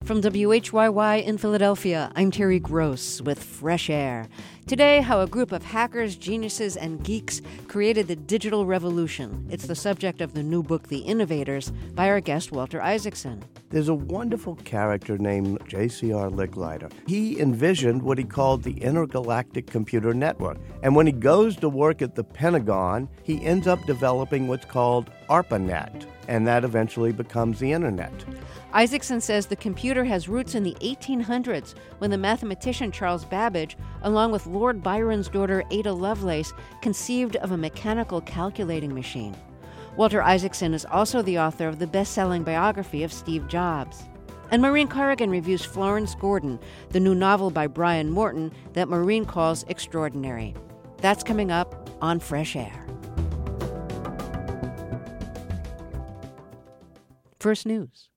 From WHYY in Philadelphia, I'm Terry Gross with Fresh Air. Today, how a group of hackers, geniuses, and geeks created the digital revolution. It's the subject of the new book, The Innovators, by our guest, Walter Isaacson. There's a wonderful character named J.C.R. Licklider. He envisioned what he called the Intergalactic Computer Network. And when he goes to work at the Pentagon, he ends up developing what's called ARPANET. And that eventually becomes the Internet. Isaacson says the computer has roots in the 1800s when the mathematician Charles Babbage, along with Lord Byron's daughter Ada Lovelace, conceived of a mechanical calculating machine. Walter Isaacson is also the author of the best-selling biography of Steve Jobs. And Maureen Corrigan reviews Florence Gordon, the new novel by Brian Morton that Maureen calls extraordinary. That's coming up on Fresh Air. First News.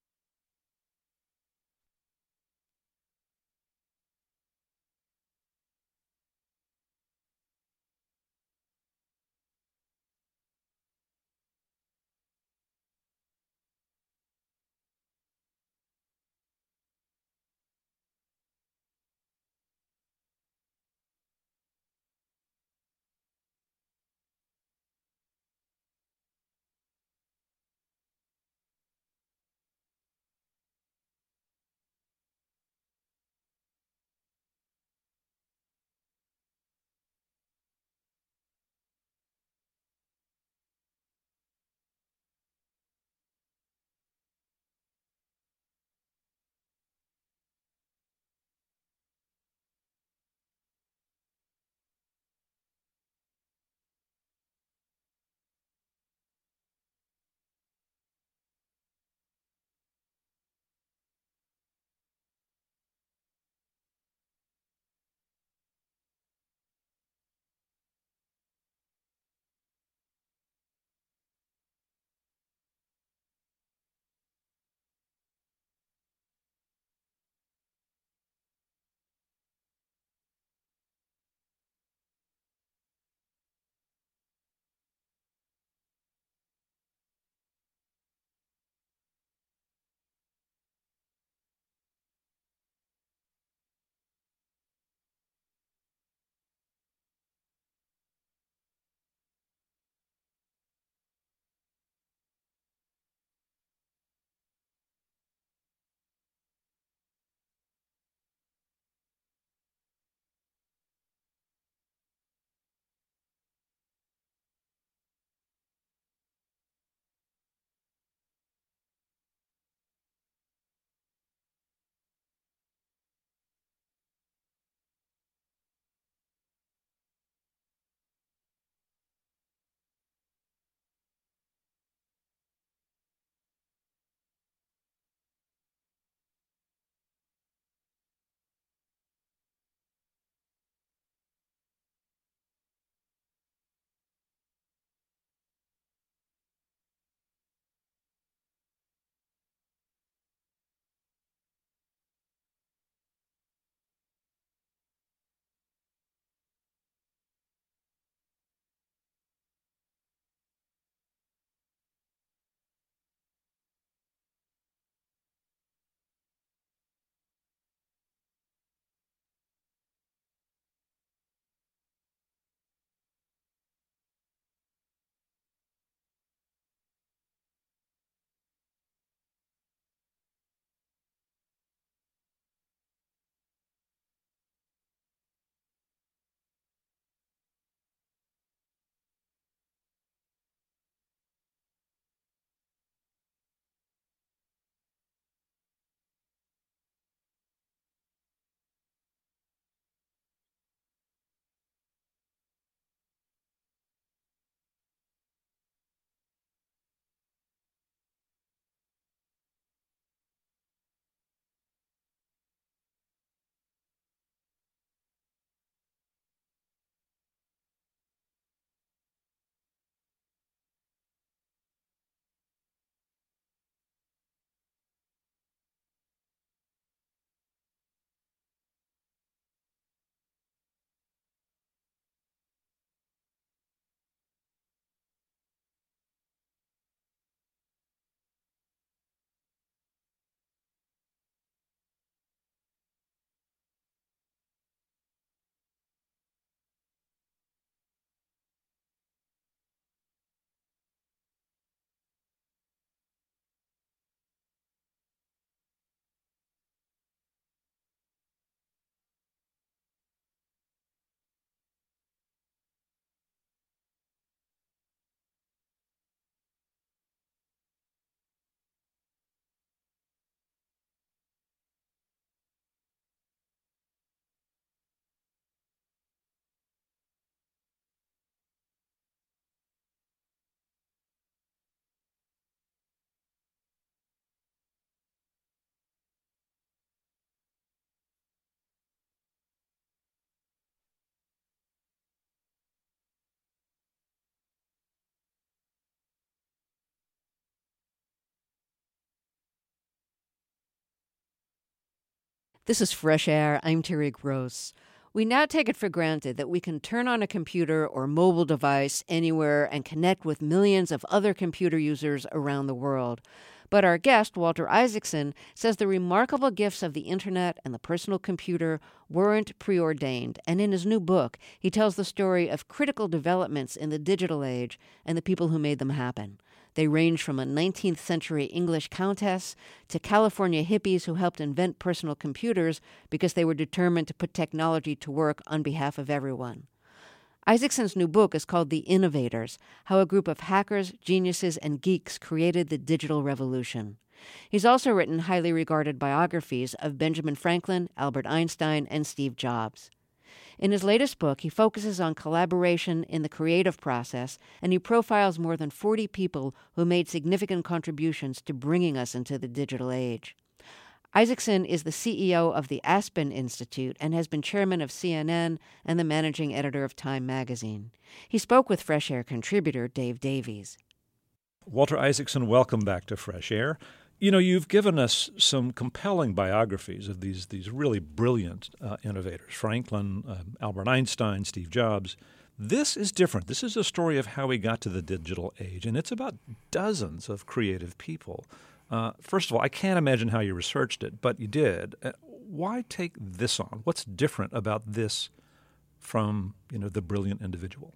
This is Fresh Air. I'm Terry Gross. We now take it for granted that we can turn on a computer or mobile device anywhere and connect with millions of other computer users around the world. But our guest, Walter Isaacson, says the remarkable gifts of the internet and the personal computer weren't preordained. And in his new book, he tells the story of critical developments in the digital age and the people who made them happen. They range from a 19th century English countess to California hippies who helped invent personal computers because they were determined to put technology to work on behalf of everyone. Isaacson's new book is called The Innovators: How a Group of Hackers, Geniuses, and Geeks Created the Digital Revolution. He's also written highly regarded biographies of Benjamin Franklin, Albert Einstein, and Steve Jobs. In his latest book, he focuses on collaboration in the creative process, and he profiles more than 40 people who made significant contributions to bringing us into the digital age. Isaacson is the CEO of the Aspen Institute and has been chairman of CNN and the managing editor of Time magazine. He spoke with Fresh Air contributor Dave Davies. Walter Isaacson, welcome back to Fresh Air. You know, you've given us some compelling biographies of these really brilliant innovators, Franklin, Albert Einstein, Steve Jobs. This is different. This is a story of how we got to the digital age, and it's about dozens of creative people. First of all, I can't imagine how you researched it, but you did. Why take this on? What's different about this from, the brilliant individual?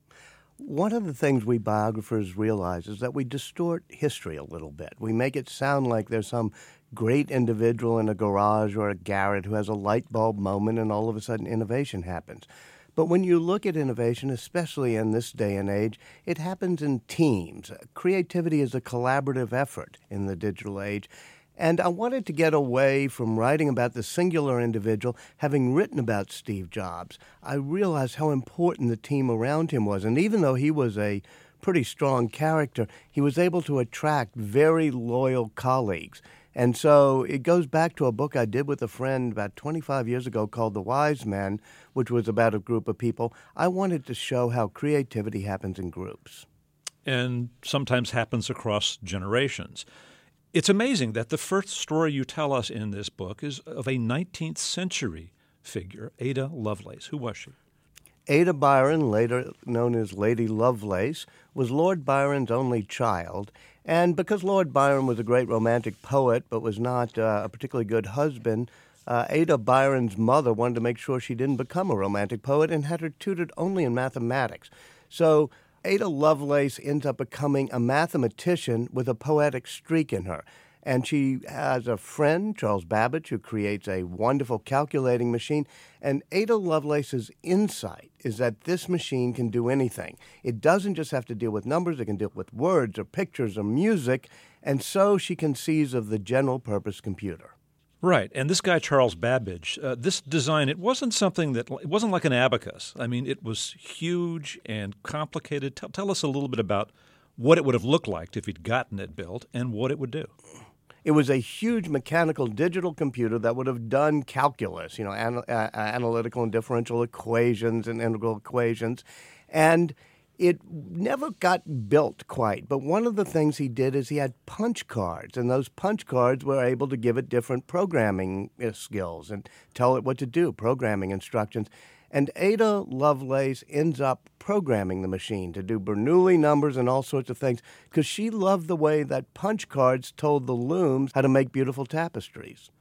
One of the things we biographers realize is that we distort history a little bit. We make it sound like there's some great individual in a garage or a garret who has a light bulb moment and all of a sudden innovation happens. But when you look at innovation, especially in this day and age, it happens in teams. Creativity is a collaborative effort in the digital age. And I wanted to get away from writing about the singular individual. Having written about Steve Jobs, I realized how important the team around him was. And even though he was a pretty strong character, he was able to attract very loyal colleagues. And so it goes back to a book I did with a friend about 25 years ago called The Wise Men, which was about a group of people. I wanted to show how creativity happens in groups. And sometimes happens across generations. It's amazing that the first story you tell us in this book is of a 19th century figure, Ada Lovelace. Who was she? Ada Byron, later known as Lady Lovelace, was Lord Byron's only child. And because Lord Byron was a great romantic poet but was not a particularly good husband, Ada Byron's mother wanted to make sure she didn't become a romantic poet and had her tutored only in mathematics. So Ada Lovelace ends up becoming a mathematician with a poetic streak in her. And she has a friend, Charles Babbage, who creates a wonderful calculating machine. And Ada Lovelace's insight is that this machine can do anything. It doesn't just have to deal with numbers. It can deal with words or pictures or music. And so she conceives of the general-purpose computer. Right. And this guy, Charles Babbage, this design, it wasn't like an abacus. I mean, it was huge and complicated. Tell us a little bit about what it would have looked like if he'd gotten it built and what it would do. It was a huge mechanical digital computer that would have done calculus, analytical and differential equations and integral equations. And it never got built quite, but one of the things he did is he had punch cards, and those punch cards were able to give it different programming skills and tell it what to do, programming instructions. And Ada Lovelace ends up programming the machine to do Bernoulli numbers and all sorts of things because she loved the way that punch cards told the looms how to make beautiful tapestries.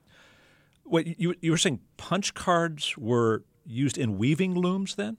Wait, you were saying punch cards were used in weaving looms then?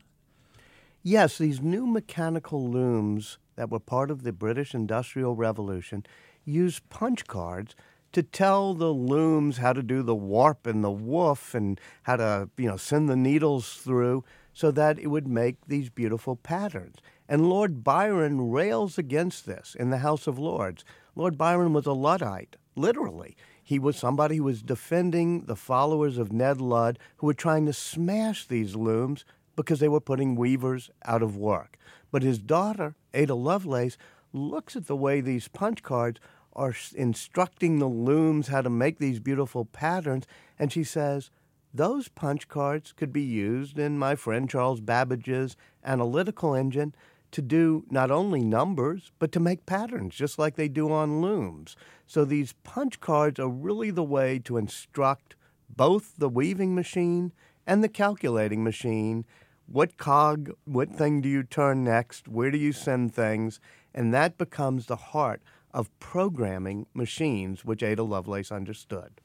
Yes, these new mechanical looms that were part of the British Industrial Revolution used punch cards to tell the looms how to do the warp and the woof and how to, send the needles through so that it would make these beautiful patterns. And Lord Byron rails against this in the House of Lords. Lord Byron was a Luddite, literally. He was somebody who was defending the followers of Ned Ludd who were trying to smash these looms because they were putting weavers out of work. But his daughter, Ada Lovelace, looks at the way these punch cards are instructing the looms how to make these beautiful patterns, and she says, those punch cards could be used in my friend Charles Babbage's analytical engine to do not only numbers, but to make patterns, just like they do on looms. So these punch cards are really the way to instruct both the weaving machine and the calculating machine. What cog, what thing do you turn next? Where do you send things? And that becomes the heart of programming machines, which Ada Lovelace understood.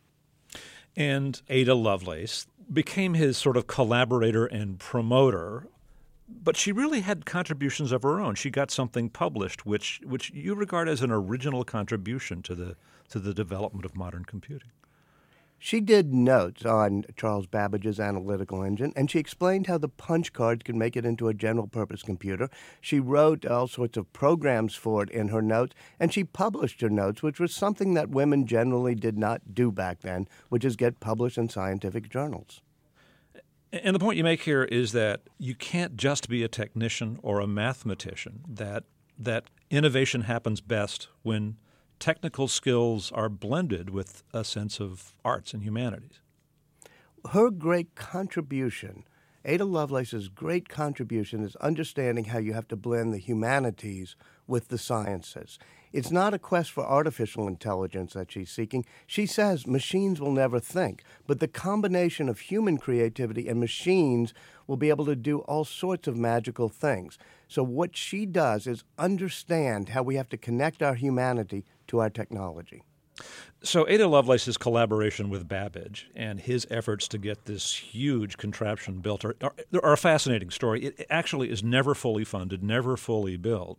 And Ada Lovelace became his sort of collaborator and promoter, but she really had contributions of her own. She got something published, which you regard as an original contribution to the development of modern computing. She did notes on Charles Babbage's analytical engine, and she explained how the punch card could make it into a general-purpose computer. She wrote all sorts of programs for it in her notes, and she published her notes, which was something that women generally did not do back then, which is get published in scientific journals. And the point you make here is that you can't just be a technician or a mathematician, that innovation happens best when technical skills are blended with a sense of arts and humanities. Her great contribution, Ada Lovelace's great contribution, is understanding how you have to blend the humanities with the sciences. It's not a quest for artificial intelligence that she's seeking. She says machines will never think, but the combination of human creativity and machines will be able to do all sorts of magical things. So what she does is understand how we have to connect our humanity to our technology. So Ada Lovelace's collaboration with Babbage and his efforts to get this huge contraption built are a fascinating story. It actually is never fully funded, never fully built.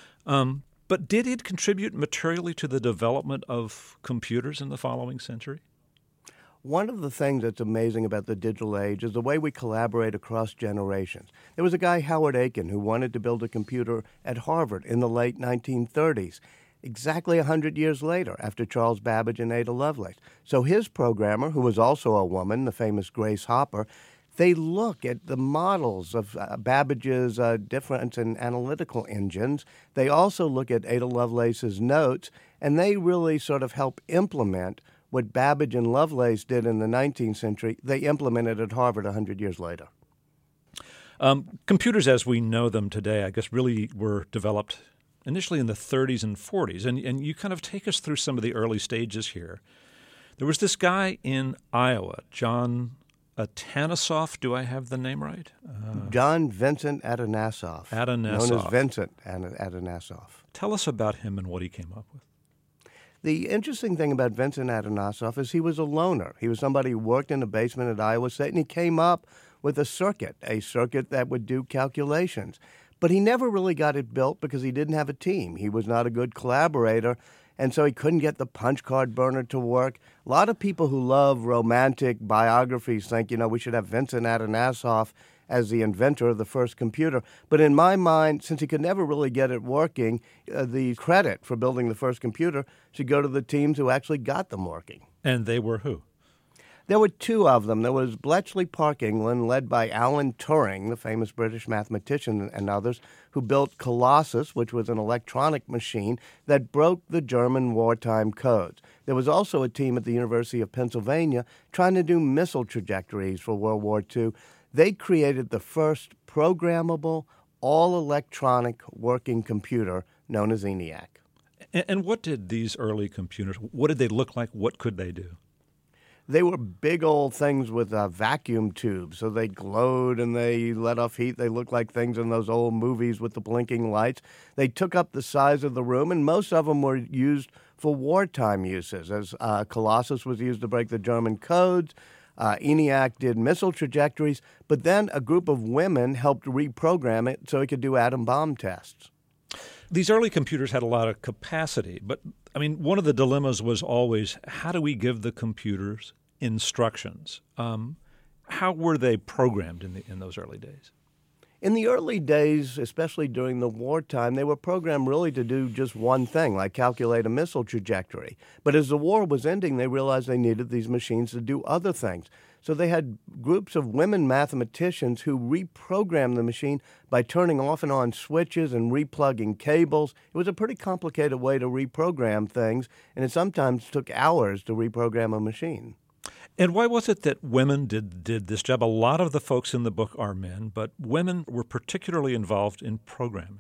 But did it contribute materially to the development of computers in the following century? One of the things that's amazing about the digital age is the way we collaborate across generations. There was a guy, Howard Aiken, who wanted to build a computer at Harvard in the late 1930s, exactly 100 years later, after Charles Babbage and Ada Lovelace. So his programmer, who was also a woman, the famous Grace Hopper, they look at the models of Babbage's difference in analytical engines. They also look at Ada Lovelace's notes, and they really sort of help implement what Babbage and Lovelace did in the 19th century. They implemented at Harvard 100 years later. Computers as we know them today, I guess, really were developed initially in the 30s and 40s. And you kind of take us through some of the early stages here. There was this guy in Iowa, John Atanasoff, do I have the name right? John Vincent Atanasoff. Atanasoff. Known as Vincent Atanasoff. Tell us about him and what he came up with. The interesting thing about Vincent Atanasoff is he was a loner. He was somebody who worked in the basement at Iowa State, and he came up with a circuit that would do calculations. But he never really got it built because he didn't have a team. He was not a good collaborator, and so he couldn't get the punch card burner to work. A lot of people who love romantic biographies think, we should have Vincent Atanasoff as the inventor of the first computer. But in my mind, since he could never really get it working, the credit for building the first computer should go to the teams who actually got them working. And they were who? There were two of them. There was Bletchley Park, England, led by Alan Turing, the famous British mathematician, and others, who built Colossus, which was an electronic machine that broke the German wartime codes. There was also a team at the University of Pennsylvania trying to do missile trajectories for World War II. They created the first programmable, all-electronic working computer known as ENIAC. And what did these early computers, what did they look like? What could they do? They were big old things with vacuum tubes, so they glowed and they let off heat. They looked like things in those old movies with the blinking lights. They took up the size of the room, and most of them were used for wartime uses, as Colossus was used to break the German codes. ENIAC did missile trajectories, but then a group of women helped reprogram it so it could do atom bomb tests. These early computers had a lot of capacity, but one of the dilemmas was always, how do we give the computers instructions? How were they programmed in those early days? In the early days, especially during the wartime, they were programmed really to do just one thing, like calculate a missile trajectory. But as the war was ending, they realized they needed these machines to do other things. So they had groups of women mathematicians who reprogrammed the machine by turning off and on switches and replugging cables. It was a pretty complicated way to reprogram things, and it sometimes took hours to reprogram a machine. And why was it that women did this job? A lot of the folks in the book are men, but women were particularly involved in programming.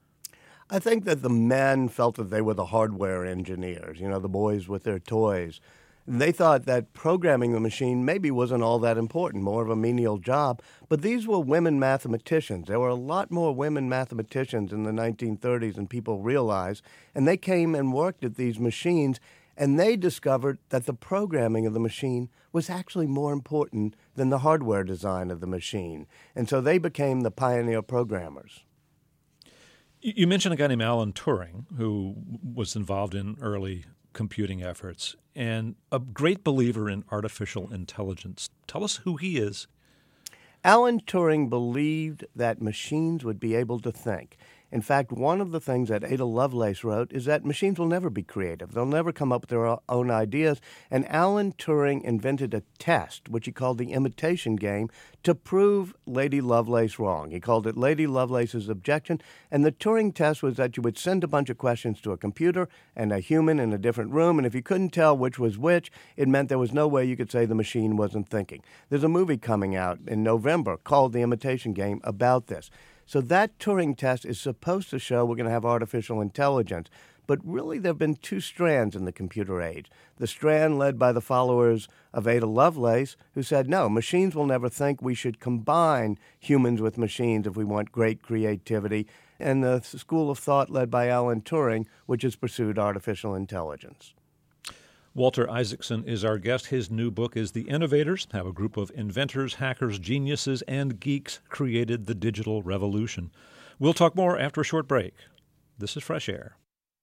I think that the men felt that they were the hardware engineers, the boys with their toys. They thought that programming the machine maybe wasn't all that important, more of a menial job. But these were women mathematicians. There were a lot more women mathematicians in the 1930s than people realize. And they came and worked at these machines, and they discovered that the programming of the machine was actually more important than the hardware design of the machine. And so they became the pioneer programmers. You mentioned a guy named Alan Turing, who was involved in early computing efforts and a great believer in artificial intelligence. Tell us who he is. Alan Turing believed that machines would be able to think. In fact, one of the things that Ada Lovelace wrote is that machines will never be creative. They'll never come up with their own ideas. And Alan Turing invented a test, which he called the imitation game, to prove Lady Lovelace wrong. He called it Lady Lovelace's objection. And the Turing test was that you would send a bunch of questions to a computer and a human in a different room. And if you couldn't tell which was which, it meant there was no way you could say the machine wasn't thinking. There's a movie coming out in November called The Imitation Game about this. So that Turing test is supposed to show we're going to have artificial intelligence. But really, there have been two strands in the computer age. The strand led by the followers of Ada Lovelace, who said, no, machines will never think. We should combine humans with machines if we want great creativity. And the school of thought led by Alan Turing, which has pursued artificial intelligence. Walter Isaacson is our guest. His new book is The Innovators, How a Group of Inventors, Hackers, Geniuses, and Geeks Created the Digital Revolution. We'll talk more after a short break. This is Fresh Air.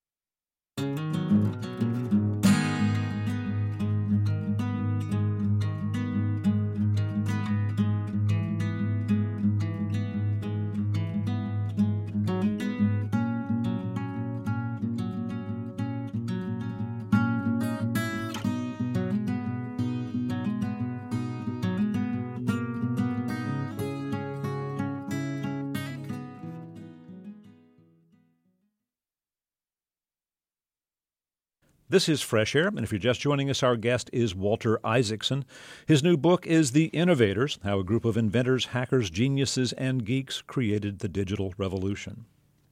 This is Fresh Air, and if you're just joining us, our guest is Walter Isaacson. His new book is The Innovators, How a Group of Inventors, Hackers, Geniuses, and Geeks Created the Digital Revolution.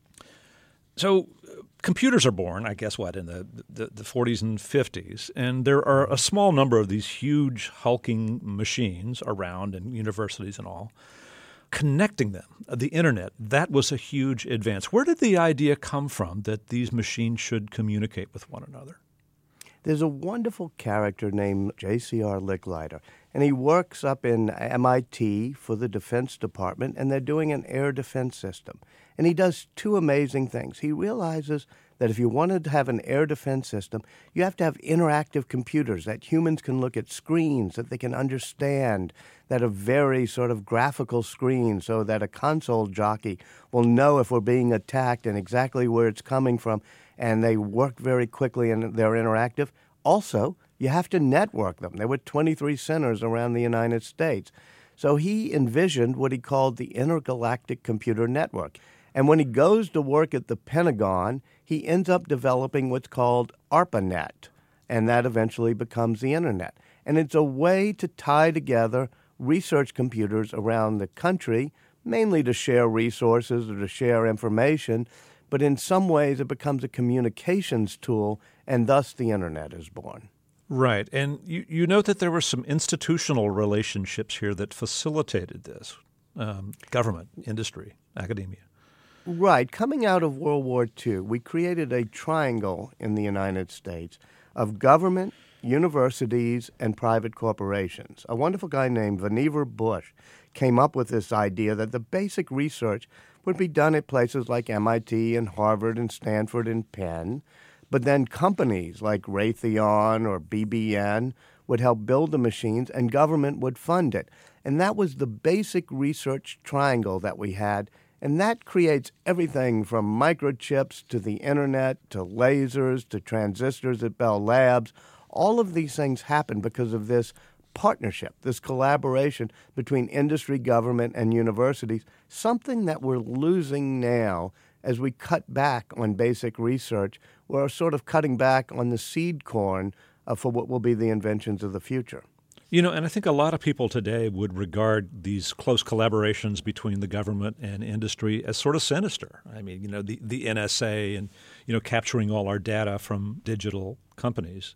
So computers are born, I guess, in the 40s and 50s, and there are a small number of these huge hulking machines around in universities and all. Connecting them, the Internet, that was a huge advance. Where did the idea come from that these machines should communicate with one another? There's a wonderful character named J.C.R. Licklider, and he works up in MIT for the Defense Department, and they're doing an air defense system. And he does two amazing things. He realizes that if you wanted to have an air defense system, you have to have interactive computers that humans can look at screens that they can understand, that are very sort of graphical screens so that a console jockey will know if we're being attacked and exactly where it's coming from, and they work very quickly and they're interactive. Also, you have to network them. There were 23 centers around the United States. So he envisioned what he called the Intergalactic Computer Network. And when he goes to work at the Pentagon, he ends up developing what's called ARPANET, and that eventually becomes the Internet. And it's a way to tie together research computers around the country, mainly to share resources or to share information, but in some ways it becomes a communications tool, and thus the Internet is born. Right. And you note that there were some institutional relationships here that facilitated this, government, industry, academia. Right. Coming out of World War II, we created a triangle in the United States of government, universities, and private corporations. A wonderful guy named Vannevar Bush came up with this idea that the basic research would be done at places like MIT and Harvard and Stanford and Penn, but then companies like Raytheon or BBN would help build the machines and government would fund it. And that was the basic research triangle that we had. And that creates everything from microchips to the Internet to lasers to transistors at Bell Labs. All of these things happen because of this partnership, this collaboration between industry, government, and universities, something that we're losing now as we cut back on basic research. We're sort of cutting back on the seed corn for what will be the inventions of the future. You know, and I think a lot of people today would regard these close collaborations between the government and industry as sort of sinister. I mean, the NSA and, capturing all our data from digital companies.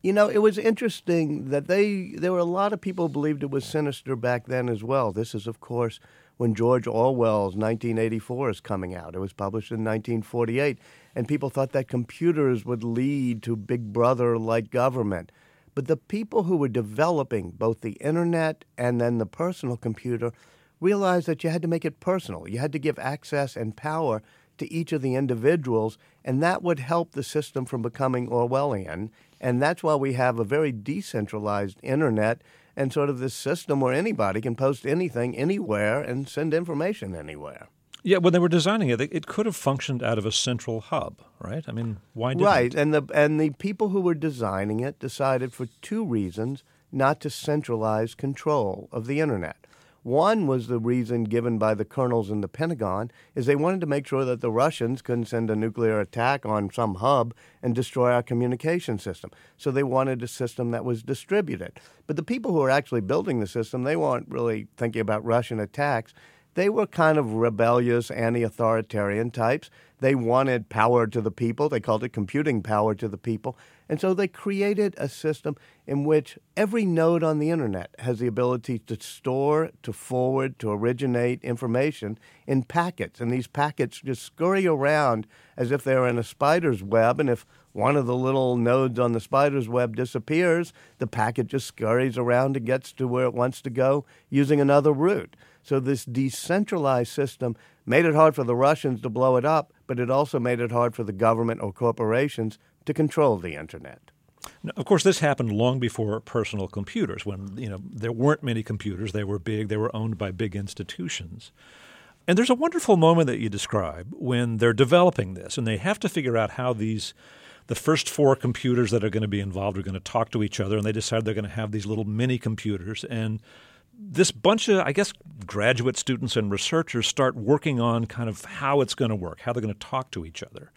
You know, it was interesting that there were a lot of people who believed it was sinister back then as well. This is, of course, when George Orwell's 1984 is coming out. It was published in 1948, and people thought that computers would lead to Big Brother-like government. But the people who were developing both the internet and then the personal computer realized that you had to make it personal. You had to give access and power to each of the individuals, and that would help the system from becoming Orwellian. And that's why we have a very decentralized internet and sort of this system where anybody can post anything anywhere and send information anywhere. Yeah, when they were designing it, it could have functioned out of a central hub, right? I mean, why didn't Right, it? and the people who were designing it decided for two reasons not to centralize control of the internet. One was the reason given by the colonels in the Pentagon, is they wanted to make sure that the Russians couldn't send a nuclear attack on some hub and destroy our communication system. So they wanted a system that was distributed. But the people who were actually building the system, they weren't really thinking about Russian attacks. They were kind of rebellious, anti-authoritarian types. They wanted power to the people. They called it computing power to the people. And so they created a system in which every node on the internet has the ability to store, to forward, to originate information in packets. And these packets just scurry around as if they're in a spider's web. And if one of the little nodes on the spider's web disappears, the packet just scurries around and gets to where it wants to go using another route. So this decentralized system made it hard for the Russians to blow it up, but it also made it hard for the government or corporations to control the internet. Now, of course, this happened long before personal computers, when there weren't many computers. They were big. They were owned by big institutions. And there's a wonderful moment that you describe when they're developing this, and they have to figure out how the first four computers that are going to be involved are going to talk to each other, and they decide they're going to have these little mini computers. And this bunch of, I guess, graduate students and researchers start working on kind of how it's going to work, how they're going to talk to each other.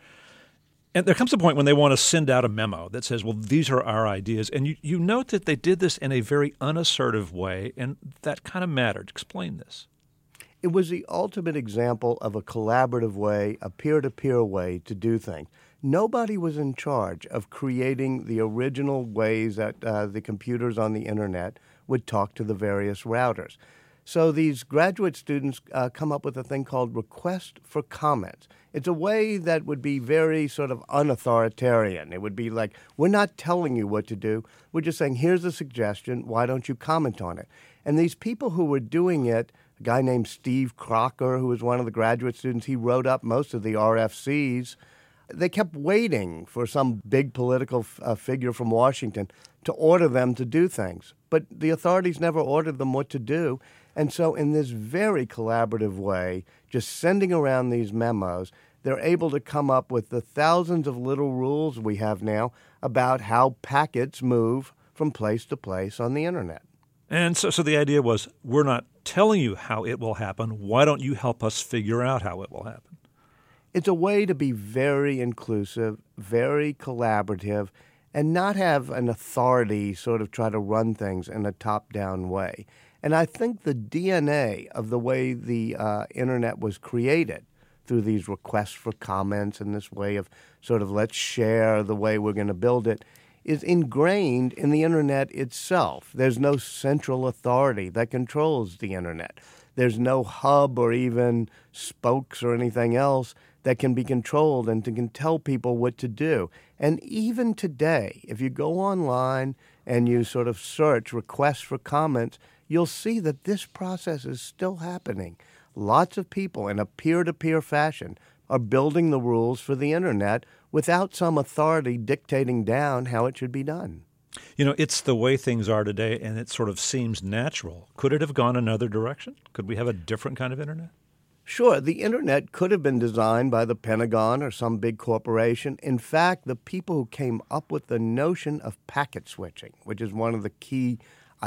And there comes a point when they want to send out a memo that says, well, these are our ideas. And you note that they did this in a very unassertive way, and that kind of mattered. Explain this. It was the ultimate example of a collaborative way, a peer-to-peer way to do things. Nobody was in charge of creating the original ways that the computers on the internet would talk to the various routers. So these graduate students come up with a thing called request for comments. It's a way that would be very sort of unauthoritarian. It would be like, we're not telling you what to do. We're just saying, here's a suggestion. Why don't you comment on it? And these people who were doing it, a guy named Steve Crocker, who was one of the graduate students, he wrote up most of the RFCs. They kept waiting for some big political figure from Washington to order them to do things. But the authorities never ordered them what to do. And so in this very collaborative way, just sending around these memos, they're able to come up with the thousands of little rules we have now about how packets move from place to place on the internet. And so the idea was, we're not telling you how it will happen. Why don't you help us figure out how it will happen? It's a way to be very inclusive, very collaborative, and not have an authority sort of try to run things in a top-down way. And I think the DNA of the way the internet was created through these requests for comments and this way of sort of let's share the way we're going to build it is ingrained in the internet itself. There's no central authority that controls the internet. There's no hub or even spokes or anything else that can be controlled and can tell people what to do. And even today, if you go online and you sort of search requests for comments, you'll see that this process is still happening. Lots of people in a peer-to-peer fashion are building the rules for the internet without some authority dictating down how it should be done. It's the way things are today, and it sort of seems natural. Could it have gone another direction? Could we have a different kind of internet? Sure, the internet could have been designed by the Pentagon or some big corporation. In fact, the people who came up with the notion of packet switching, which is one of the key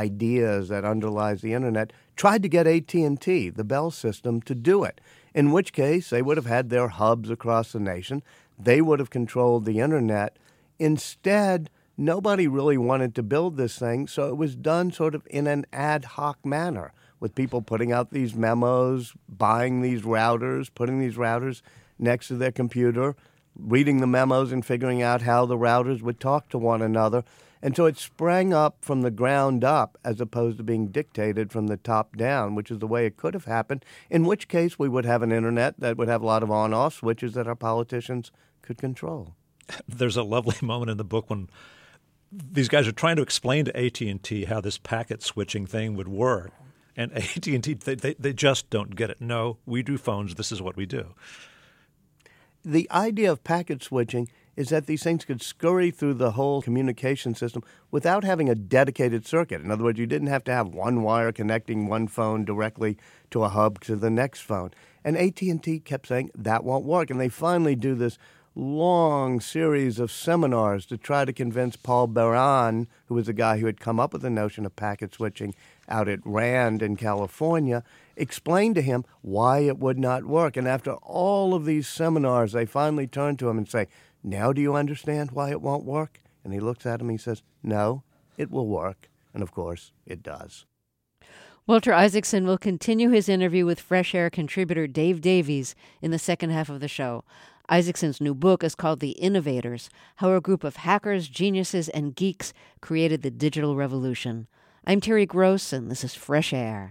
ideas that underlies the internet, tried to get AT&T, the Bell system, to do it, in which case they would have had their hubs across the nation. They would have controlled the internet. Instead, nobody really wanted to build this thing, so it was done sort of in an ad hoc manner, with people putting out these memos, buying these routers, putting these routers next to their computer, reading the memos and figuring out how the routers would talk to one another. And so it sprang up from the ground up as opposed to being dictated from the top down, which is the way it could have happened, in which case we would have an internet that would have a lot of on-off switches that our politicians could control. There's a lovely moment in the book when these guys are trying to explain to AT&T how this packet switching thing would work. And AT&T, they just don't get it. No, we do phones. This is what we do. The idea of packet switching is that these things could scurry through the whole communication system without having a dedicated circuit. In other words, you didn't have to have one wire connecting one phone directly to a hub to the next phone. And AT&T kept saying that won't work. And they finally do this long series of seminars to try to convince Paul Baran, who was the guy who had come up with the notion of packet switching out at RAND in California, explain to him why it would not work. And after all of these seminars, they finally turn to him and say, "Now do you understand why it won't work?" And he looks at him and he says, "No, it will work." And of course, it does. Walter Isaacson will continue his interview with Fresh Air contributor Dave Davies in the second half of the show. Isaacson's new book is called The Innovators: How a Group of Hackers, Geniuses, and Geeks Created the Digital Revolution. I'm Terry Gross, and this is Fresh Air.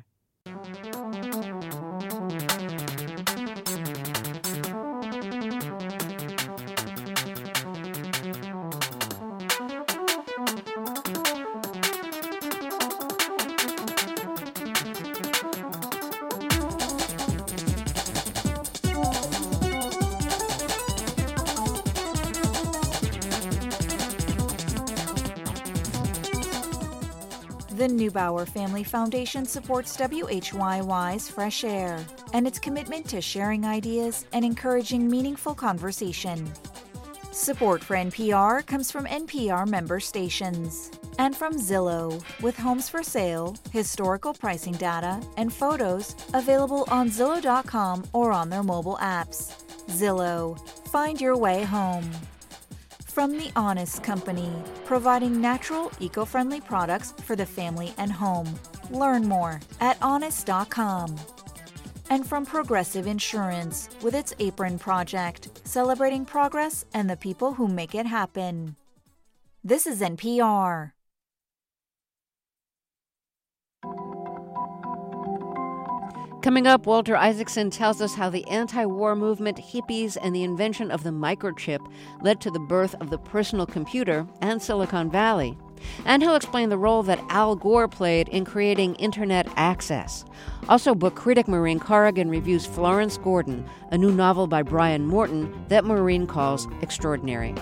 The Neubauer Family Foundation supports WHYY's Fresh Air and its commitment to sharing ideas and encouraging meaningful conversation. Support for NPR comes from NPR member stations and from Zillow, with homes for sale, historical pricing data, and photos available on Zillow.com or on their mobile apps. Zillow, find your way home. From The Honest Company, providing natural, eco-friendly products for the family and home. Learn more at honest.com. And from Progressive Insurance, with its Apron Project, celebrating progress and the people who make it happen. This is NPR. Coming up, Walter Isaacson tells us how the anti-war movement, hippies, and the invention of the microchip led to the birth of the personal computer and Silicon Valley. And he'll explain the role that Al Gore played in creating Internet access. Also, book critic Maureen Corrigan reviews Florence Gordon, a new novel by Brian Morton that Maureen calls extraordinary.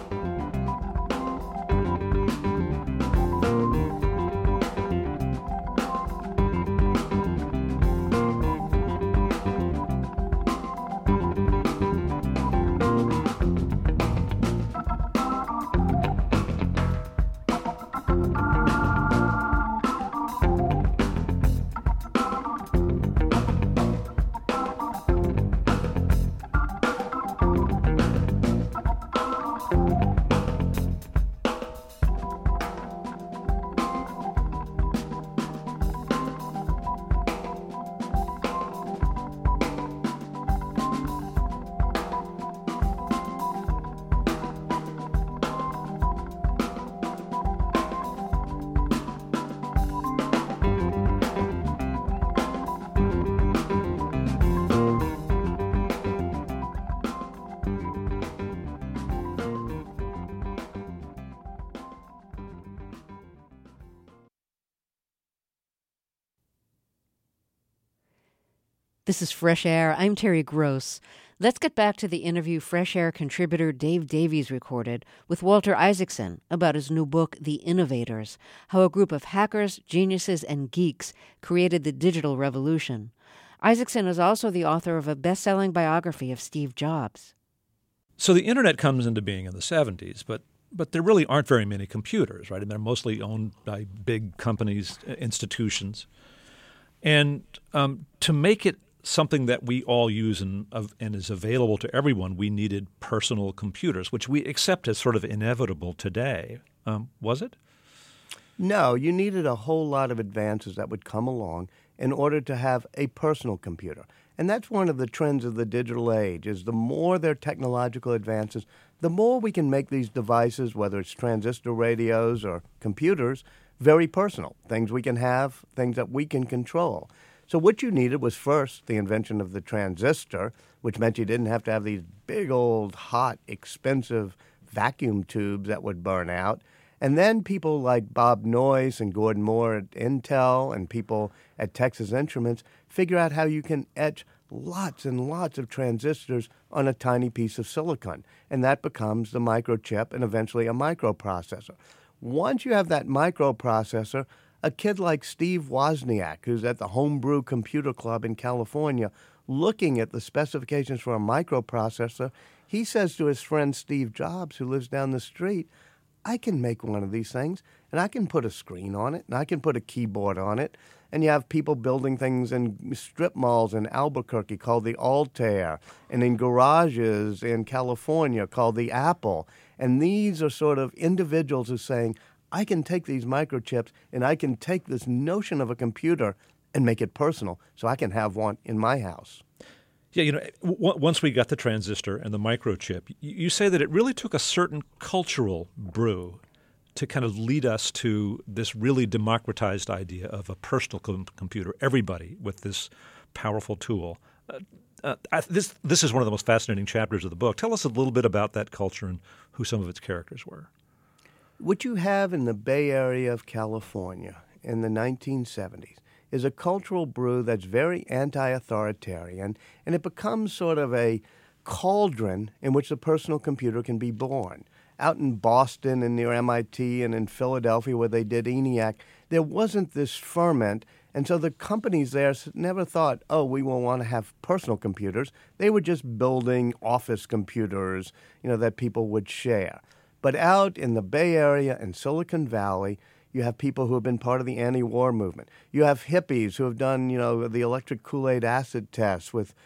This is Fresh Air. I'm Terry Gross. Let's get back to the interview Fresh Air contributor Dave Davies recorded with Walter Isaacson about his new book, The Innovators: How a Group of Hackers, Geniuses, and Geeks Created the Digital Revolution. Isaacson is also the author of a best-selling biography of Steve Jobs. So the Internet comes into being in the 70s, but there really aren't very many computers, right? And they're mostly owned by big companies, institutions. And to make it something that we all use and is available to everyone, we needed personal computers, which we accept as sort of inevitable today. Was it? No, you needed a whole lot of advances that would come along in order to have a personal computer. And that's one of the trends of the digital age, is the more their technological advances, the more we can make these devices, whether it's transistor radios or computers, very personal. Things we can have, things that we can control. So what you needed was first the invention of the transistor, which meant you didn't have to have these big old hot, expensive vacuum tubes that would burn out. And then people like Bob Noyce and Gordon Moore at Intel and people at Texas Instruments figure out how you can etch lots and lots of transistors on a tiny piece of silicon. And that becomes the microchip and eventually a microprocessor. Once you have that microprocessor, a kid like Steve Wozniak, who's at the Homebrew Computer Club in California, looking at the specifications for a microprocessor, he says to his friend Steve Jobs, who lives down the street, I can make one of these things, and I can put a screen on it, and I can put a keyboard on it. And you have people building things in strip malls in Albuquerque called the Altair, and in garages in California called the Apple. And these are sort of individuals who are saying, I can take these microchips, and I can take this notion of a computer and make it personal, so I can have one in my house. Yeah, once we got the transistor and the microchip, you say that it really took a certain cultural brew to kind of lead us to this really democratized idea of a personal computer, everybody with this powerful tool. This is one of the most fascinating chapters of the book. Tell us a little bit about that culture and who some of its characters were. What you have in the Bay Area of California in the 1970s is a cultural brew that's very anti-authoritarian, and it becomes sort of a cauldron in which the personal computer can be born. Out in Boston and near MIT and in Philadelphia where they did ENIAC, there wasn't this ferment, and so the companies there never thought, oh, we will want to have personal computers. They were just building office computers, that people would share. But out in the Bay Area and Silicon Valley, you have people who have been part of the anti-war movement. You have hippies who have done, the electric Kool-Aid acid test with,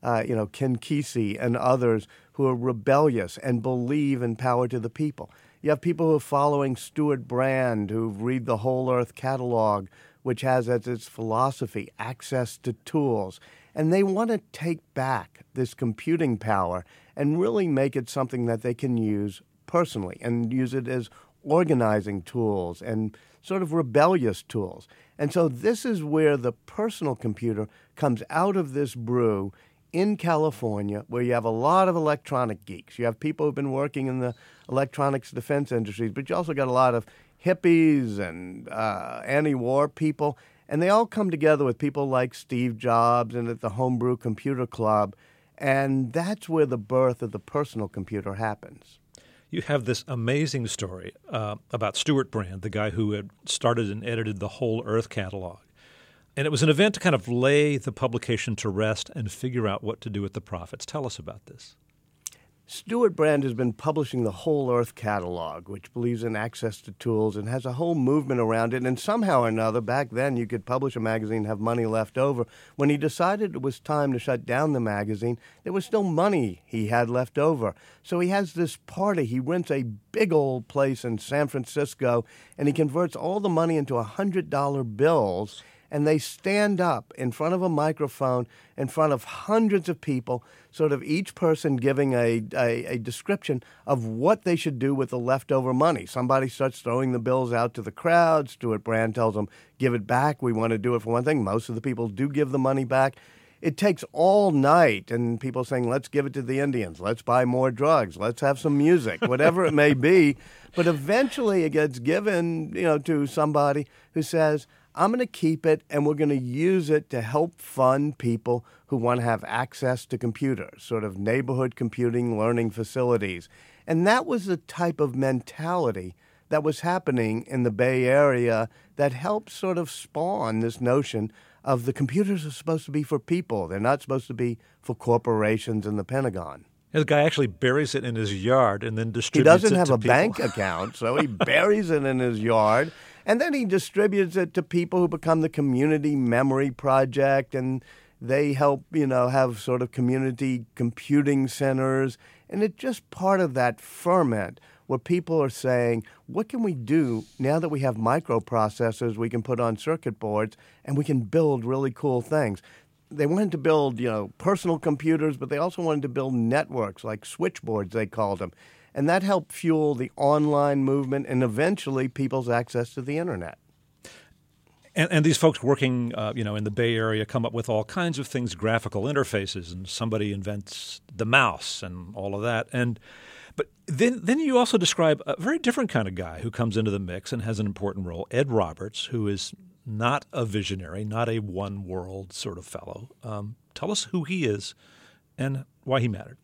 Ken Kesey and others who are rebellious and believe in power to the people. You have people who are following Stewart Brand, who read the Whole Earth Catalog, which has as its philosophy access to tools. And they want to take back this computing power and really make it something that they can use personally and use it as organizing tools and sort of rebellious tools. And so this is where the personal computer comes out of this brew in California, where you have a lot of electronic geeks. You have people who've been working in the electronics defense industries, but you also got a lot of hippies and anti-war people. And they all come together with people like Steve Jobs and at the Homebrew Computer Club. And that's where the birth of the personal computer happens. You have this amazing story about Stewart Brand, the guy who had started and edited the Whole Earth Catalog. And it was an event to kind of lay the publication to rest and figure out what to do with the profits. Tell us about this. Stewart Brand has been publishing the Whole Earth Catalog, which believes in access to tools and has a whole movement around it. And somehow or another, back then, you could publish a magazine and have money left over. When he decided it was time to shut down the magazine, there was still money he had left over. So he has this party. He rents a big old place in San Francisco, and he converts all the money into $100 bills. And they stand up in front of a microphone in front of hundreds of people, sort of each person giving a description of what they should do with the leftover money. Somebody starts throwing the bills out to the crowd. Stewart Brand tells them, give it back. We want to do it for one thing. Most of the people do give the money back. It takes all night, and people saying, let's give it to the Indians. Let's buy more drugs. Let's have some music, whatever it may be. But eventually it gets given, to somebody who says, I'm going to keep it, and we're going to use it to help fund people who want to have access to computers, sort of neighborhood computing learning facilities. And that was the type of mentality that was happening in the Bay Area that helped sort of spawn this notion of the computers are supposed to be for people. They're not supposed to be for corporations and the Pentagon. The guy actually buries it in his yard and then distributes it to people. He doesn't have a bank account, so he buries it in his yard. And then he distributes it to people who become the Community Memory Project, and they help, have sort of community computing centers. And it's just part of that ferment where people are saying, what can we do now that we have microprocessors we can put on circuit boards and we can build really cool things? they wanted to build, personal computers, but they also wanted to build networks like switchboards, they called them. And that helped fuel the online movement and eventually people's access to the internet. And these folks working, in the Bay Area come up with all kinds of things, graphical interfaces, and somebody invents the mouse and all of that. But then you also describe a very different kind of guy who comes into the mix and has an important role, Ed Roberts, who is not a visionary, not a one-world sort of fellow. Tell us who he is and why he mattered.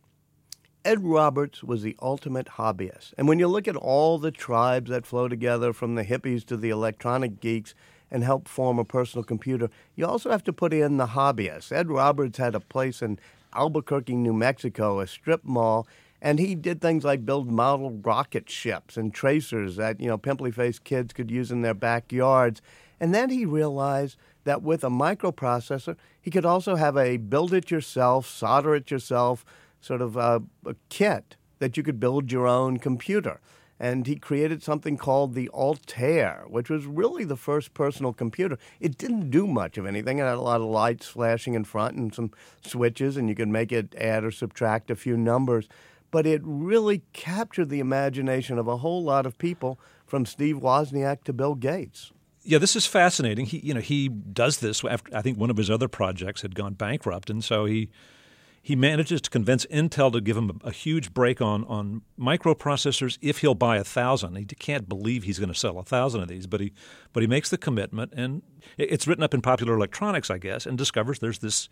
Ed Roberts was the ultimate hobbyist. And when you look at all the tribes that flow together, from the hippies to the electronic geeks, and help form a personal computer, you also have to put in the hobbyists. Ed Roberts had a place in Albuquerque, New Mexico, a strip mall, and he did things like build model rocket ships and tracers that, pimply-faced kids could use in their backyards. And then he realized that with a microprocessor, he could also have a build-it-yourself, solder-it-yourself sort of a kit that you could build your own computer. And he created something called the Altair, which was really the first personal computer. It didn't do much of anything. It had a lot of lights flashing in front and some switches, and you could make it add or subtract a few numbers. But it really captured the imagination of a whole lot of people, from Steve Wozniak to Bill Gates. Yeah, this is fascinating. He does this after, I think, one of his other projects had gone bankrupt, and so he manages to convince Intel to give him a huge break on microprocessors if he'll buy 1,000. He can't believe he's going to sell 1,000 of these, but he makes the commitment, and it's written up in Popular Electronics, I guess, and discovers there's this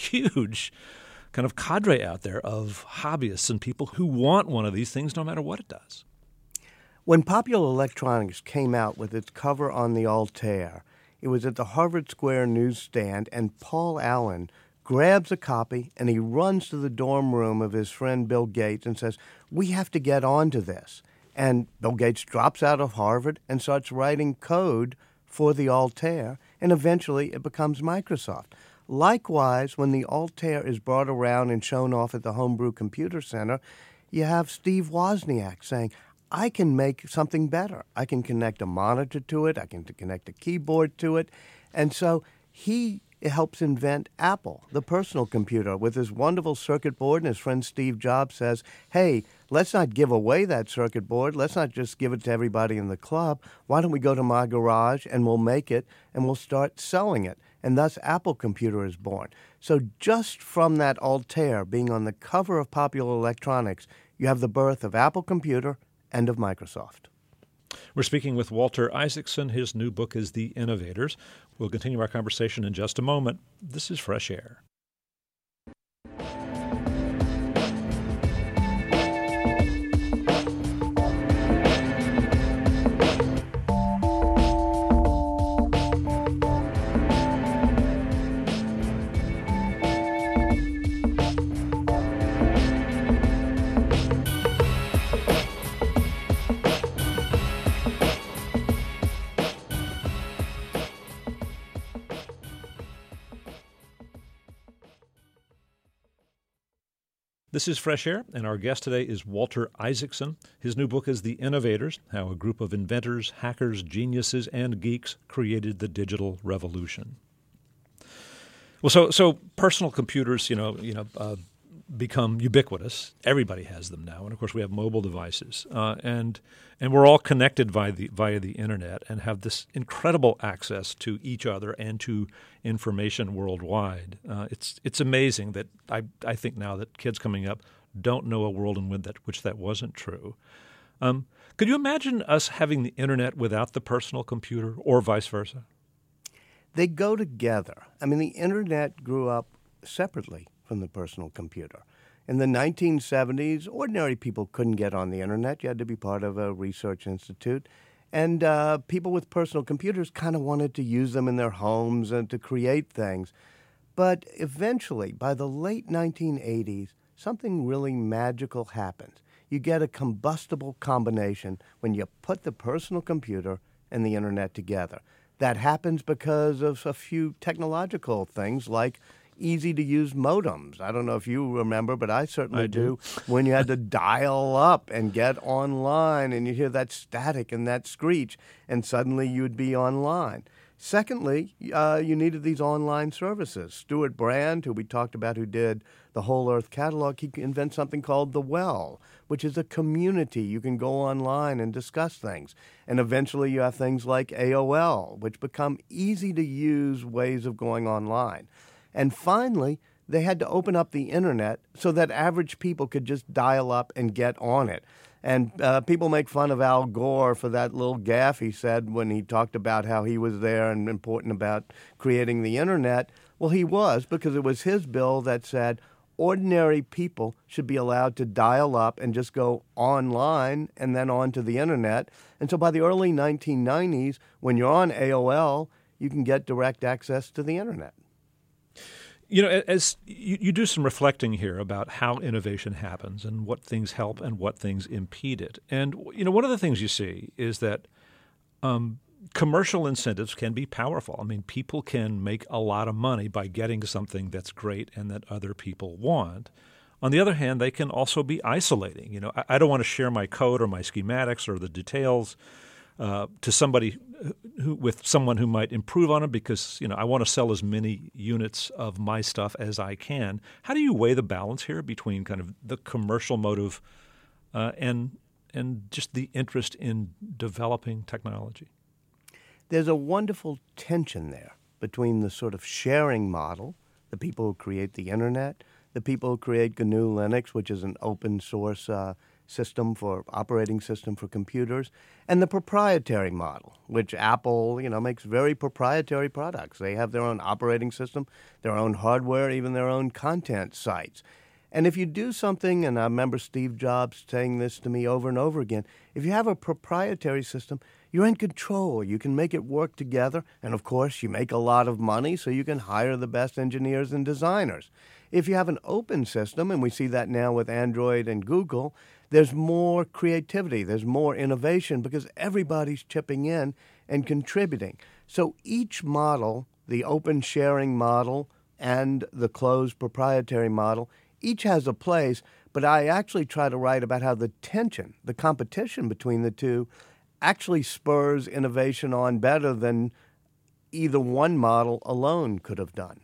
huge kind of cadre out there of hobbyists and people who want one of these things no matter what it does. When Popular Electronics came out with its cover on the Altair, it was at the Harvard Square newsstand, and Paul Allen grabs a copy, and he runs to the dorm room of his friend Bill Gates and says, "We have to get onto this." And Bill Gates drops out of Harvard and starts writing code for the Altair, and eventually it becomes Microsoft. Likewise, when the Altair is brought around and shown off at the Homebrew Computer Center, you have Steve Wozniak saying, "I can make something better. I can connect a monitor to it. I can connect a keyboard to it." And so he helps invent Apple, the personal computer, with his wonderful circuit board. And his friend Steve Jobs says, "Hey, let's not give away that circuit board. Let's not just give it to everybody in the club. Why don't we go to my garage and we'll make it and we'll start selling it?" And thus Apple Computer is born. So just from that Altair being on the cover of Popular Electronics, you have the birth of Apple Computer and of Microsoft. We're speaking with Walter Isaacson. His new book is The Innovators. We'll continue our conversation in just a moment. This is Fresh Air. This is Fresh Air, and our guest today is Walter Isaacson. His new book is The Innovators, How a Group of Inventors, Hackers, Geniuses, and Geeks Created the Digital Revolution. Well, so personal computers, become ubiquitous. Everybody has them now, and of course we have mobile devices, and we're all connected via the internet and have this incredible access to each other and to information worldwide. It's amazing that I think now that kids coming up don't know a world in which that wasn't true. Could you imagine us having the internet without the personal computer, or vice versa? They go together. I mean, the internet grew up separately from the personal computer. In the 1970s, ordinary people couldn't get on the internet. You had to be part of a research institute. And people with personal computers kind of wanted to use them in their homes and to create things. But eventually, by the late 1980s, something really magical happened. You get a combustible combination when you put the personal computer and the internet together. That happens because of a few technological things like easy-to-use modems. I don't know if you remember, but I certainly do. When you had to dial up and get online, and you hear that static and that screech, and suddenly you'd be online. Secondly, you needed these online services. Stuart Brand, who we talked about, who did the Whole Earth Catalog, he invented something called The Well, which is a community. You can go online and discuss things. And eventually you have things like AOL, which become easy-to-use ways of going online. And finally, they had to open up the Internet so that average people could just dial up and get on it. And people make fun of Al Gore for that little gaffe he said when he talked about how he was there and important about creating the Internet. Well, he was, because it was his bill that said ordinary people should be allowed to dial up and just go online and then onto the Internet. And so by the early 1990s, when you're on AOL, you can get direct access to the Internet. You know, as you do some reflecting here about how innovation happens and what things help and what things impede it. And, you know, one of the things you see is that commercial incentives can be powerful. I mean, people can make a lot of money by getting something that's great and that other people want. On the other hand, they can also be isolating. You know, I don't want to share my code or my schematics or the details to somebody with someone who might improve on it because, you know, I want to sell as many units of my stuff as I can. How do you weigh the balance here between kind of the commercial motive and just the interest in developing technology? There's a wonderful tension there between the sort of sharing model, the people who create the Internet, the people who create GNU Linux, which is an open source operating system for computers, and the proprietary model, which Apple, you know, makes very proprietary products. They have their own operating system, their own hardware, even their own content sites. And if you do something, and I remember Steve Jobs saying this to me over and over again, if you have a proprietary system, you're in control. You can make it work together, and of course, you make a lot of money, so you can hire the best engineers and designers. If you have an open system, and we see that now with Android and Google, there's more creativity, there's more innovation because everybody's chipping in and contributing. So each model, the open sharing model and the closed proprietary model, each has a place, but I actually try to write about how the tension, the competition between the two actually spurs innovation on better than either one model alone could have done.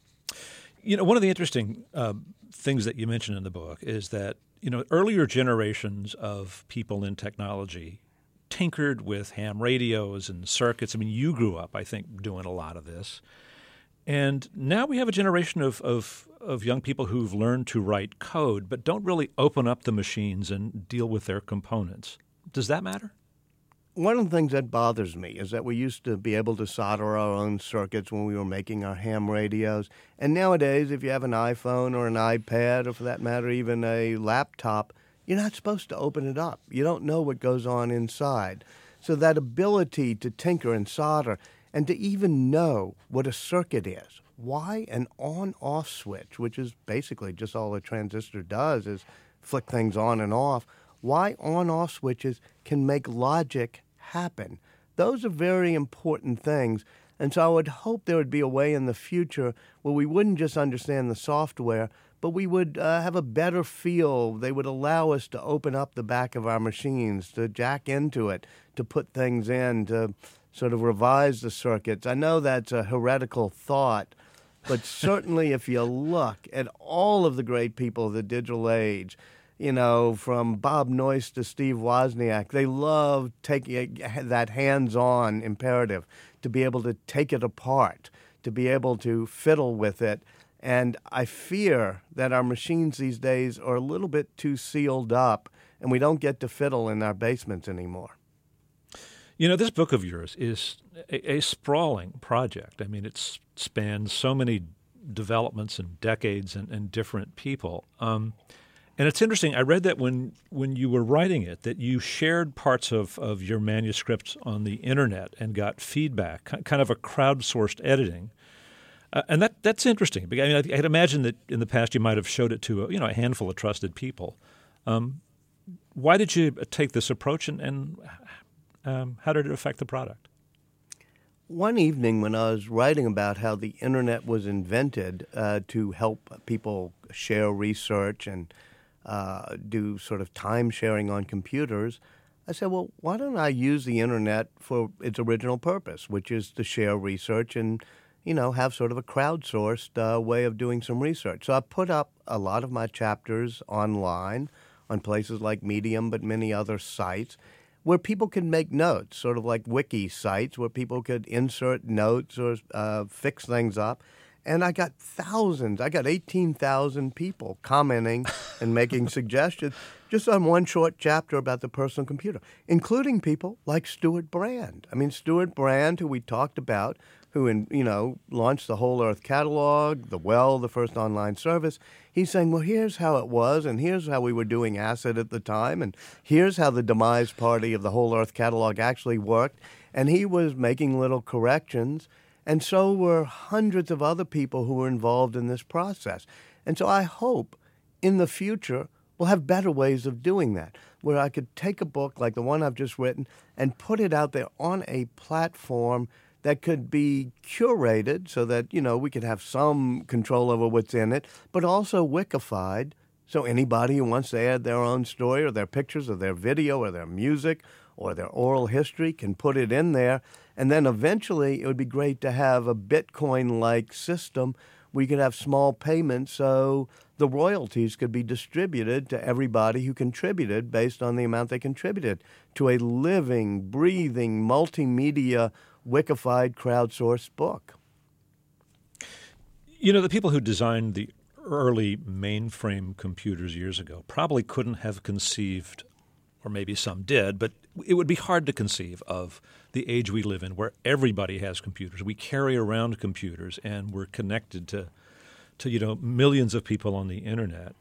You know, one of the interesting things that you mentioned in the book is that, you know, earlier generations of people in technology tinkered with ham radios and circuits. I mean, you grew up, I think, doing a lot of this. And now we have a generation of young people who've learned to write code but don't really open up the machines and deal with their components. Does that matter? One of the things that bothers me is that we used to be able to solder our own circuits when we were making our ham radios. And nowadays, if you have an iPhone or an iPad, or for that matter, even a laptop, you're not supposed to open it up. You don't know what goes on inside. So that ability to tinker and solder and to even know what a circuit is, why an on-off switch, which is basically just all a transistor does is flick things on and off, why on-off switches can make logic happen. Those are very important things. And so I would hope there would be a way in the future where we wouldn't just understand the software, but we would have a better feel. They would allow us to open up the back of our machines, to jack into it, to put things in, to sort of revise the circuits. I know that's a heretical thought, but certainly if you look at all of the great people of the digital age, you know, from Bob Noyce to Steve Wozniak, they love taking that hands-on imperative to be able to take it apart, to be able to fiddle with it. And I fear that our machines these days are a little bit too sealed up, and we don't get to fiddle in our basements anymore. You know, this book of yours is a sprawling project. I mean, it spans so many developments and decades and different people. And it's interesting, I read that when you were writing it, that you shared parts of your manuscripts on the Internet and got feedback, kind of a crowdsourced editing. And that's interesting. I mean, I'd imagine that in the past you might have showed it to a handful of trusted people. Why did you take this approach, and how did it affect the product? One evening when I was writing about how the Internet was invented to help people share research and do sort of time sharing on computers, I said, well, why don't I use the internet for its original purpose, which is to share research and, have sort of a crowdsourced way of doing some research. So I put up a lot of my chapters online on places like Medium, but many other sites where people can make notes, sort of like wiki sites where people could insert notes or fix things up. And I got thousands. I got 18,000 people commenting and making suggestions just on one short chapter about the personal computer, including people like Stewart Brand. I mean, Stewart Brand, who we talked about, who launched the Whole Earth Catalog, the first online service. He's saying, well, here's how it was, and here's how we were doing ACID at the time, and here's how the demise party of the Whole Earth Catalog actually worked. And he was making little corrections. And so were hundreds of other people who were involved in this process. And so I hope in the future we'll have better ways of doing that, where I could take a book like the one I've just written and put it out there on a platform that could be curated so that, we could have some control over what's in it, but also wikified. So anybody who wants to add their own story or their pictures or their video or their music or their oral history can put it in there. And then eventually it would be great to have a Bitcoin-like system where you could have small payments so the royalties could be distributed to everybody who contributed based on the amount they contributed to a living, breathing, multimedia, wikified, crowdsourced book. The people who designed the early mainframe computers years ago probably couldn't have conceived, or maybe some did, but it would be hard to conceive of the age we live in where everybody has computers. We carry around computers and we're connected to millions of people on the internet.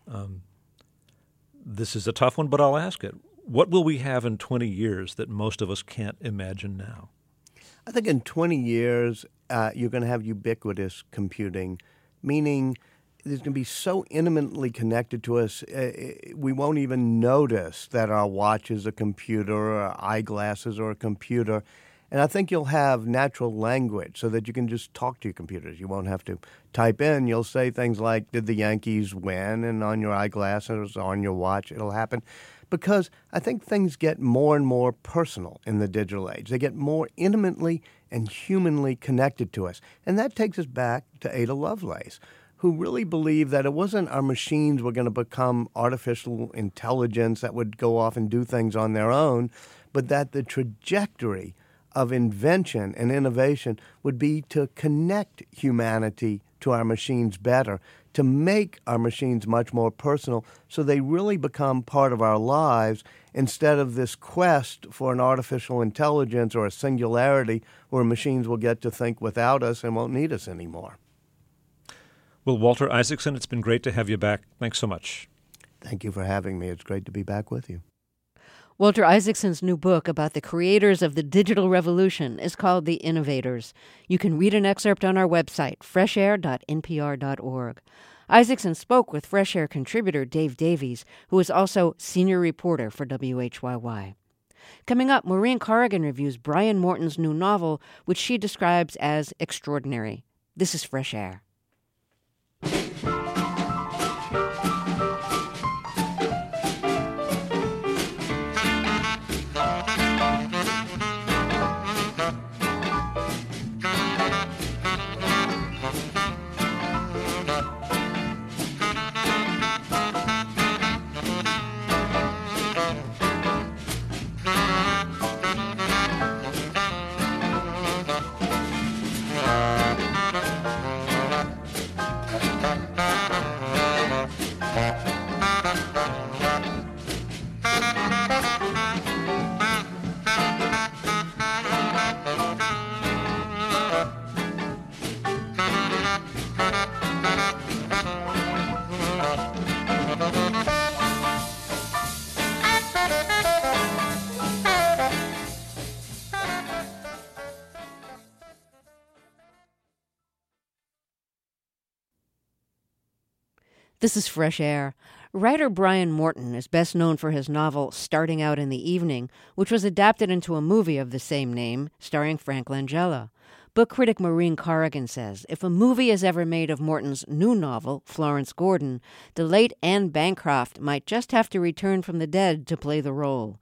This is a tough one, but I'll ask it. What will we have in 20 years that most of us can't imagine now? I think in 20 years, you're going to have ubiquitous computing, meaning it's going to be so intimately connected to us, we won't even notice that our watch is a computer or our eyeglasses are a computer. And I think you'll have natural language so that you can just talk to your computers. You won't have to type in. You'll say things like, did the Yankees win? And on your eyeglasses or on your watch, it'll happen. Because I think things get more and more personal in the digital age. They get more intimately and humanly connected to us. And that takes us back to Ada Lovelace, who really believed that it wasn't our machines were going to become artificial intelligence that would go off and do things on their own, but that the trajectory of invention and innovation would be to connect humanity to our machines better, to make our machines much more personal so they really become part of our lives instead of this quest for an artificial intelligence or a singularity where machines will get to think without us and won't need us anymore. Well, Walter Isaacson, it's been great to have you back. Thanks so much. Thank you for having me. It's great to be back with you. Walter Isaacson's new book about the creators of the digital revolution is called The Innovators. You can read an excerpt on our website, freshair.npr.org. Isaacson spoke with Fresh Air contributor Dave Davies, who is also senior reporter for WHYY. Coming up, Maureen Corrigan reviews Brian Morton's new novel, which she describes as extraordinary. This is Fresh Air. This is Fresh Air. Writer Brian Morton is best known for his novel Starting Out in the Evening, which was adapted into a movie of the same name, starring Frank Langella. Book critic Maureen Corrigan says if a movie is ever made of Morton's new novel, Florence Gordon, the late Anne Bancroft might just have to return from the dead to play the role.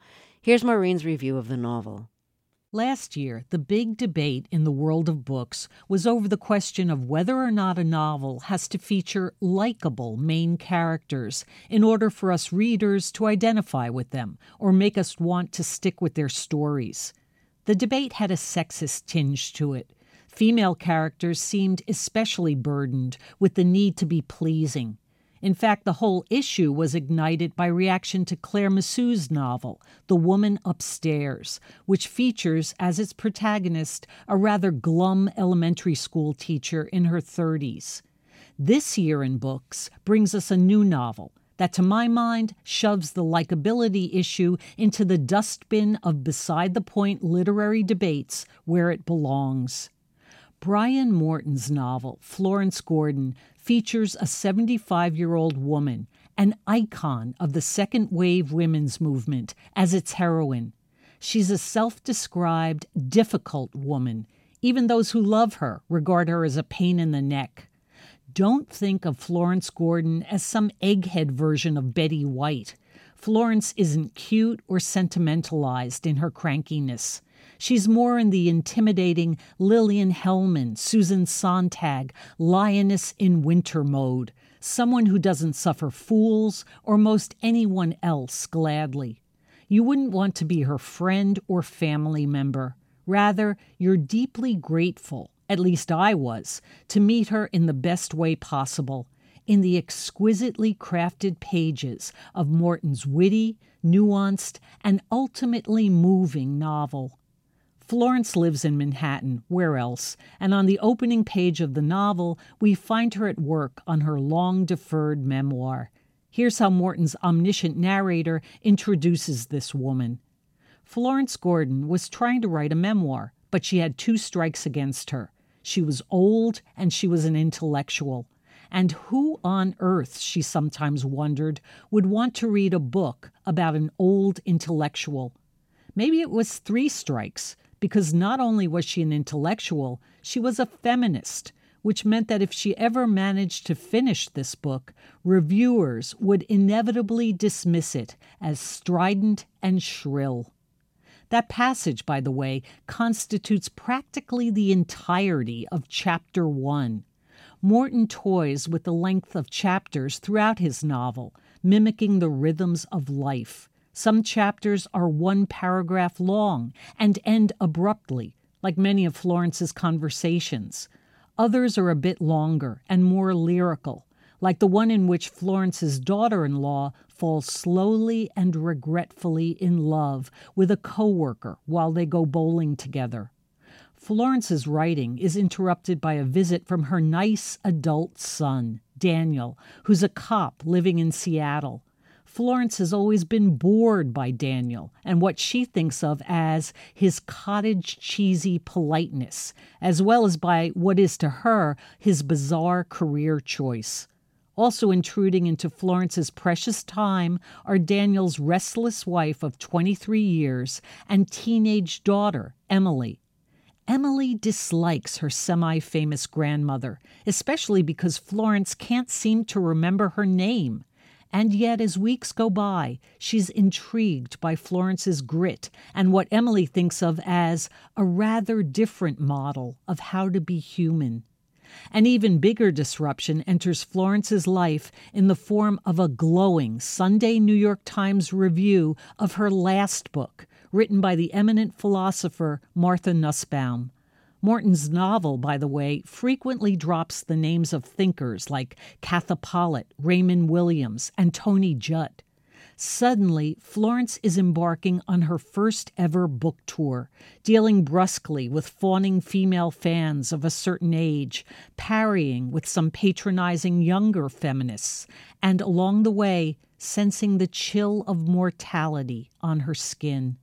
Here's Maureen's review of the novel. Last year, the big debate in the world of books was over the question of whether or not a novel has to feature likable main characters in order for us readers to identify with them or make us want to stick with their stories. The debate had a sexist tinge to it. Female characters seemed especially burdened with the need to be pleasing. In fact, the whole issue was ignited by reaction to Claire Massou's novel, The Woman Upstairs, which features as its protagonist a rather glum elementary school teacher in her 30s. This Year in Books brings us a new novel that, to my mind, shoves the likability issue into the dustbin of beside-the-point literary debates where it belongs. Brian Morton's novel, Florence Gordon, features a 75-year-old woman, an icon of the second-wave women's movement, as its heroine. She's a self-described difficult woman. Even those who love her regard her as a pain in the neck. Don't think of Florence Gordon as some egghead version of Betty White. Florence isn't cute or sentimentalized in her crankiness. She's more in the intimidating Lillian Hellman, Susan Sontag, lioness in winter mode, someone who doesn't suffer fools or most anyone else gladly. You wouldn't want to be her friend or family member. Rather, you're deeply grateful, at least I was, to meet her in the best way possible, in the exquisitely crafted pages of Morton's witty, nuanced, and ultimately moving novel. Florence lives in Manhattan, where else? And on the opening page of the novel, we find her at work on her long-deferred memoir. Here's how Morton's omniscient narrator introduces this woman. Florence Gordon was trying to write a memoir, but she had 2 strikes against her. She was old and she was an intellectual. And who on earth, she sometimes wondered, would want to read a book about an old intellectual? Maybe it was 3 strikes, because not only was she an intellectual, she was a feminist, which meant that if she ever managed to finish this book, reviewers would inevitably dismiss it as strident and shrill. That passage, by the way, constitutes practically the entirety of Chapter 1. Morton toys with the length of chapters throughout his novel, mimicking the rhythms of life. Some chapters are 1 paragraph long and end abruptly, like many of Florence's conversations. Others are a bit longer and more lyrical, like the one in which Florence's daughter-in-law falls slowly and regretfully in love with a coworker while they go bowling together. Florence's writing is interrupted by a visit from her nice adult son, Daniel, who's a cop living in Seattle. Florence has always been bored by Daniel and what she thinks of as his cottage cheesy politeness, as well as by what is to her his bizarre career choice. Also intruding into Florence's precious time are Daniel's restless wife of 23 years and teenage daughter, Emily. Emily dislikes her semi-famous grandmother, especially because Florence can't seem to remember her name. And yet, as weeks go by, she's intrigued by Florence's grit and what Emily thinks of as a rather different model of how to be human. An even bigger disruption enters Florence's life in the form of a glowing Sunday New York Times review of her last book, written by the eminent philosopher Martha Nussbaum. Morton's novel, by the way, frequently drops the names of thinkers like Katha Pollitt, Raymond Williams, and Tony Judt. Suddenly, Florence is embarking on her first ever book tour, dealing brusquely with fawning female fans of a certain age, parrying with some patronizing younger feminists, and along the way, sensing the chill of mortality on her skin.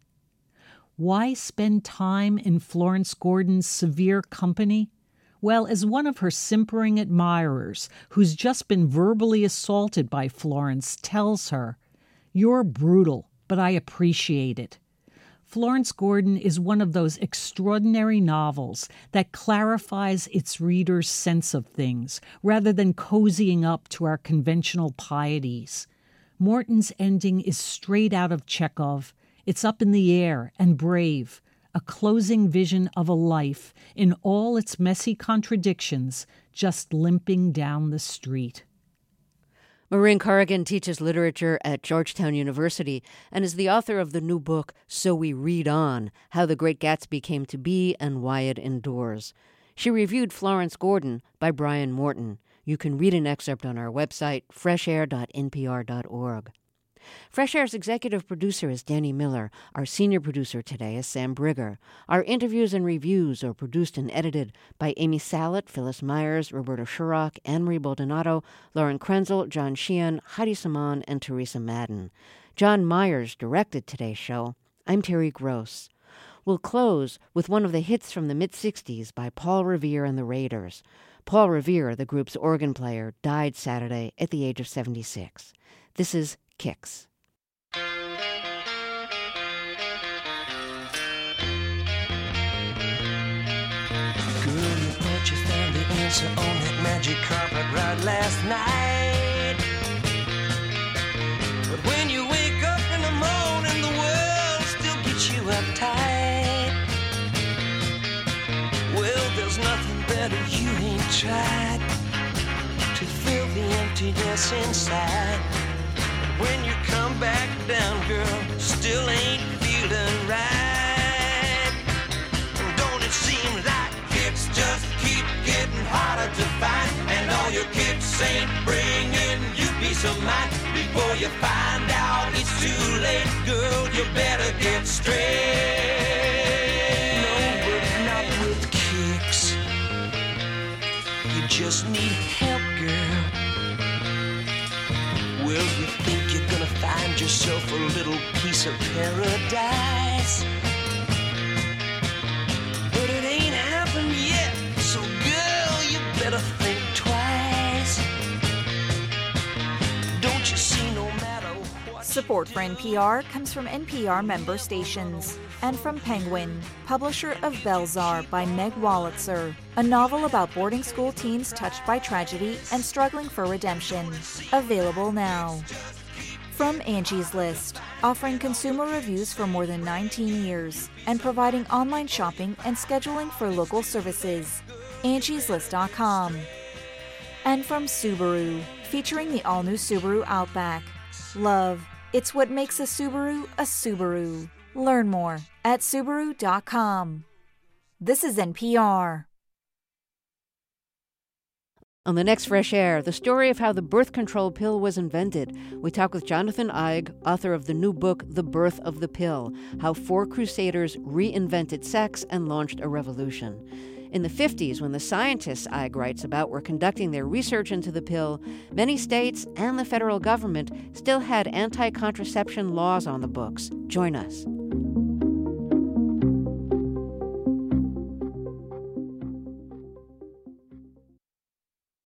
Why spend time in Florence Gordon's severe company? Well, as one of her simpering admirers, who's just been verbally assaulted by Florence, tells her, "You're brutal, but I appreciate it." Florence Gordon is one of those extraordinary novels that clarifies its reader's sense of things, rather than cozying up to our conventional pieties. Morton's ending is straight out of Chekhov. It's up in the air and brave, a closing vision of a life in all its messy contradictions, just limping down the street. Maureen Corrigan teaches literature at Georgetown University and is the author of the new book, So We Read On, How the Great Gatsby Came to Be and Why It Endures. She reviewed Florence Gordon by Brian Morton. You can read an excerpt on our website, freshair.npr.org. Fresh Air's executive producer is Danny Miller. Our senior producer today is Sam Brigger. Our interviews and reviews are produced and edited by Amy Salet, Phyllis Myers, Roberta Shurrock, Anne-Marie Baldonado, Lauren Krenzel, John Sheehan, Heidi Saman, and Teresa Madden. John Myers directed today's show. I'm Terry Gross. We'll close with one of the hits from the mid-'60s by Paul Revere and the Raiders. Paul Revere, the group's organ player, died Saturday at the age of 76. This is Kicks. Girl, you thought you found the answer on that magic carpet ride last night. But when you wake up in the morning, the world still gets you uptight. Well, there's nothing better you ain't tried to fill the emptiness inside. When you come back down, girl, still ain't feeling right. Don't it seem like kicks just keep getting harder to find? And all your kicks ain't bringing you peace of mind. Before you find out it's too late, girl, you better get straight. No, but not with kicks. You just need help, girl. Well, you think you're gonna find yourself a little piece of paradise, but it ain't happened yet, so girl, you better think twice. Don't you see, no matter what... Support for NPR comes from NPR member stations and from Penguin, publisher of Belzar by Meg Wolitzer, a novel about boarding school teens touched by tragedy and struggling for redemption. Available now. From Angie's List, offering consumer reviews for more than 19 years and providing online shopping and scheduling for local services. Angie'sList.com. And from Subaru, featuring the all-new Subaru Outback. Love, it's what makes a Subaru a Subaru. Learn more at Subaru.com. This is NPR. On the next Fresh Air, the story of how the birth control pill was invented. We talk with Jonathan Eig, author of the new book, The Birth of the Pill, How 4 Crusaders Reinvented Sex and Launched a Revolution. In the 50s, when the scientists Eig writes about were conducting their research into the pill, many states and the federal government still had anti-contraception laws on the books. Join us.